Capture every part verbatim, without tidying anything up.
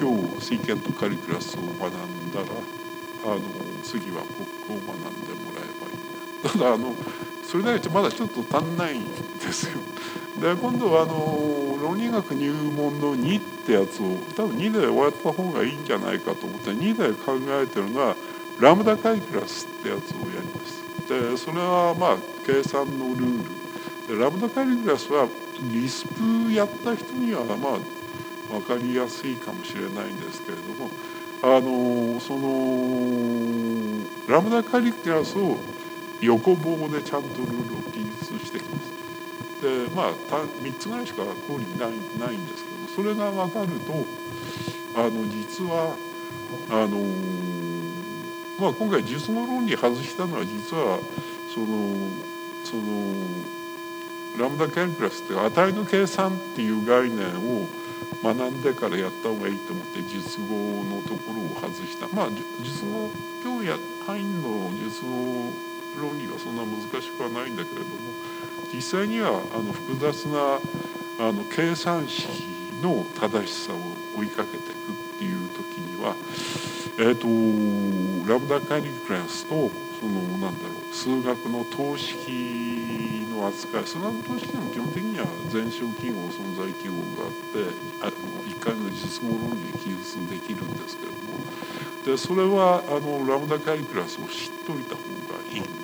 今日シーケントカリキュラスを学んだらあの次は国語を学んでもらえばいいんだ。ただあのそれだけまだちょっと足んないんですよ。で今度はあの論理学入門のにってやつを多分にで終わった方がいいんじゃないかと思ってにで考えてるのはラムダカリキュラスってやつをやります。でそれはまあ計算のルールでラムダカリキュラスはリスプやった人にはまあ分かりやすいかもしれないんですけれども、あのそのラムダカリキュラスを横棒でちゃんとルールを記述してきます。でまあみっつぐらいしか公理ないないんですけど、それが分かるとあの実はあの、まあ、今回実語論理外したのは実はそのそのラムダカリキュラスっていう値の計算っていう概念を学んでからやった方がいいと思って実語のところを外した。まあ実語今日や範囲の実語論理はそんな難しくはないんだけれども、実際にはあの複雑なあの計算式の正しさを追いかけていくっていう時には、えー、とラムダカリキュラスとそのなんだろう数学の等式の扱い、数学の等式も基本的には全小記号存在記号があってあのいっかいの実語論理で記述できるんですけれども、でそれはあのラムダカリキュラスを知っといた方がいいんです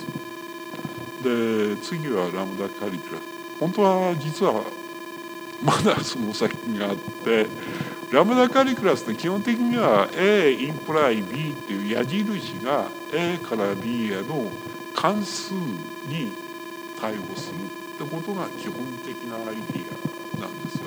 。で次はラムダカリキュラス、本当は実はまだその先があって、ラムダカリキュラスって基本的には A インプライ B っていう矢印が A から B への関数に対応するってことが基本的なアイディアなんですよ。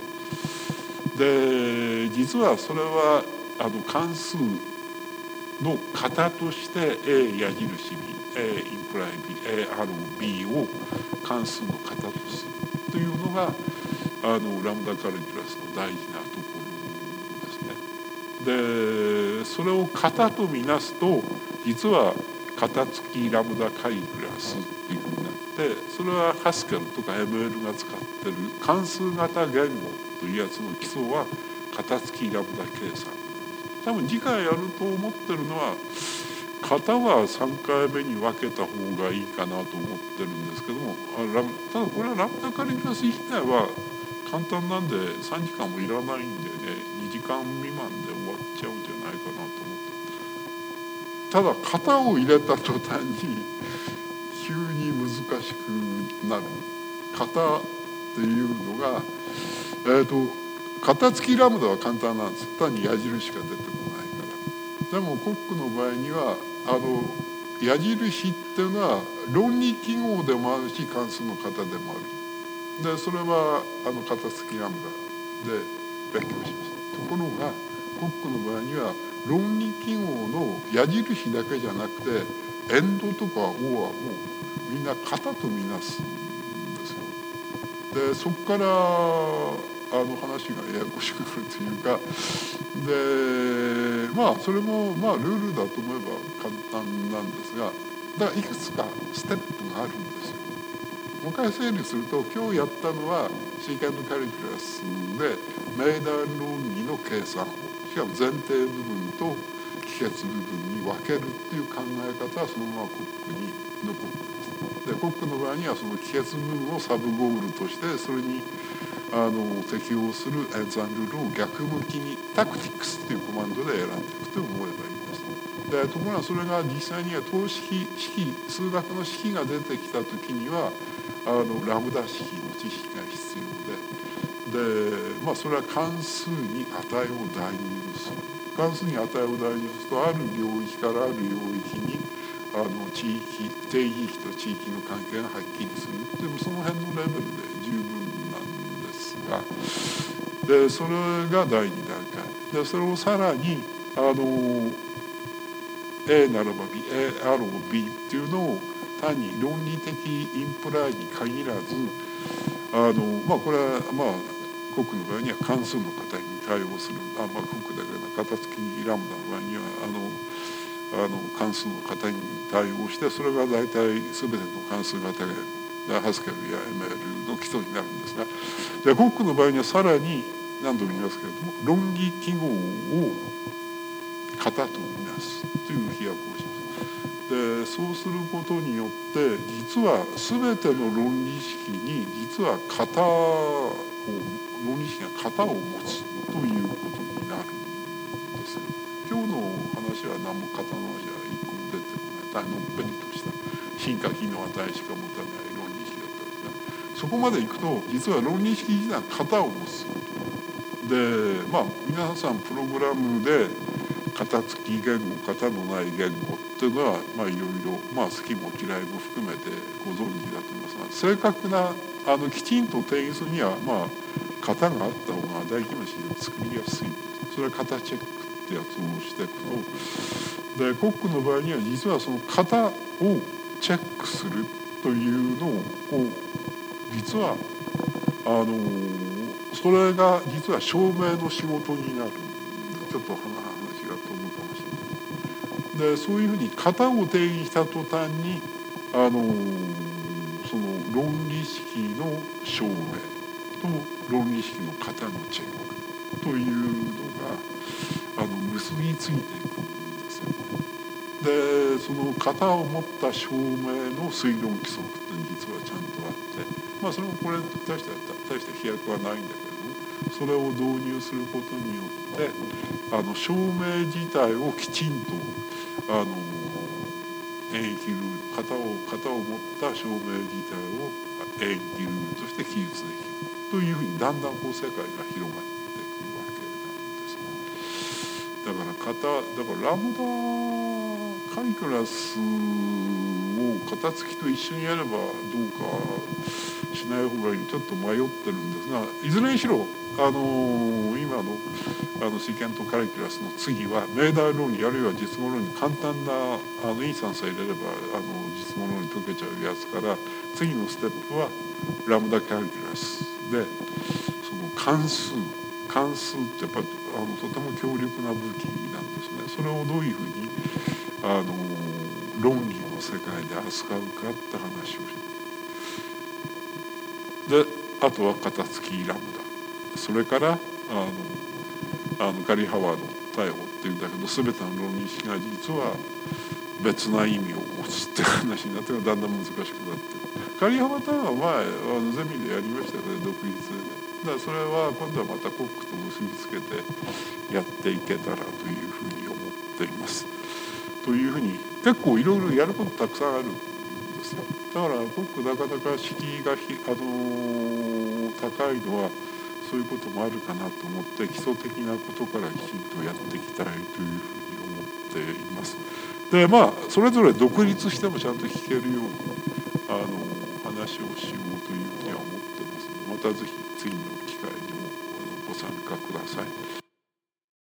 で実はそれはあの関数の型として A 矢印 B、A インプライ B、A ある B を関数の型とするというのがあのラムダカリキュラスの大事なところですね。でそれを型とみなすと実は型付きラムダカリキュラスっていうふうになって、それはハスケルとか エムエル が使ってる関数型言語というやつの基礎は型付きラムダ計算。多分次回やると思ってるのは型はさんかいめに分けた方がいいかなと思ってるんですけども、ただこれはラムダカリキュラス自体は簡単なんでさんじかんもいらないんでね、にじかん未満で終わっちゃうんじゃないかなと思って、ただ型を入れた途端に急に難しくなる。型っていうのがえーと型付きラムダは簡単なんです。単に矢印しか出てこないから。でもコックの場合にはあの矢印っていうのは論理記号でもあるし関数の型でもある。でそれはあの型付きラムダで勉強します。ところがコックの場合には論理記号の矢印だけじゃなくてエンドとか O はもうみんな型とみなすんですよ。でそこからあの話がややこしくなるというか、でまあそれもまあルールだと思えば簡単なんですが、だからいくつかステップがあるんですよ。もう一回整理すると、今日やったのはシーケントカリキュラスで命題論理の計算法、しかも前提部分と帰結部分に分けるっていう考え方はそのままコックに残る。でコックの場合にはその帰結部分をサブゴールとしてそれにあの適応する演算ルールを逆向きにタクティックスっていうコマンドで選んでいくと思えばいいんです。でところがそれが実際には等式式数学の式が出てきた時にはあのラムダ式の知識が必要で、でまあそれは関数に値を代入する。関数に値を代入するとある領域からある領域にあの地域定義域と地域の関係がはっきりする。でもその辺のレベルで十分なんですが、でそれがだいに段階で、それをさらにあの A ならば B、A あろう B っていうのを単に論理的インプライに限らず、あのまあこれはまあコックの場合には関数の型に対応する、あまあコックだけな型付きラムダの場合にはあのあの関数の型に対応して、それが大体全ての関数型がハスケルや エムエル の基礎になるんですが、でコックの場合にはさらに何度も言いますけれども論議記号を型とみなすという飛躍をします。でそうすることによって実は全ての論理式に実は型を論理式が型を持つということになるんですよ。今日の話は何も型の話は一個も出てこないのっぺりとした進化機能値しか持たない論理式だったんですが、そこまでいくと実は論理式自体は型を持つで、まあ皆さんプログラムで型付き言語型のない言語っていうのはまあいろいろまあ好きも嫌いも含めてご存知だと思いますが、正確なあのきちんと定義するにはまあ型があった方が大規模な式を作りやすい。それは型チェックってやつをしていくと、でコックの場合には実はその型をチェックするというのをこう実はあのそれが実は証明の仕事になる。ちょっと話が飛ぶかもしれない。でそういうふうに型を定義した途端にあのその論理式の証明と論理式の型のチェックというのがあの結びついていくんですよ。でその型を持った証明の推論規則って実はちゃんとあって、まあそれもこれ大した大した飛躍はないんだけれども、それを導入することによってあの証明自体をきちんとあの演繹ルール型を型を持った証明自体を演繹ルールとして記述できるというふうにだんだんこう世界が広がっていくわけなんですね。だから型だからラムダカリキュラスを型付きと一緒にやればどうかしない方がいいちょっと迷ってるんですが、いずれにしろあの今のあのシーケントカリキュラスの次は命題論理あるいは実語論理、簡単なあのインスタンスを入れればあの実語論理解けちゃうやつから、次のステップはラムダカリキュラスでその関数関数ってやっぱりあのとても強力な武器なんですね。それをどういうふうにあの論理の世界で扱うかって話をしてであとは型付きラムダ、それからあのあのガリ・ハワード逮捕っていうんだけど全ての論理式が実は別な意味を持つっていう話になってだんだん難しくなってる。ガリ・ハワード逮捕は前あのゼミでやりましたよね、独立でね。だからそれは今度はまたコックと結びつけてやっていけたらというふうに思っています。というふうに結構いろいろやることたくさんあるんですよ。だからコックなかなか敷居がひ、あのー、高いのはそういうこともあるかなと思って基礎的なことからきちんとやっていきたいというふうに思っています。でまあそれぞれ独立してもちゃんと聞けるようにあの話をしようというふうには思ってますので、またぜひ次の機会にもご参加ください。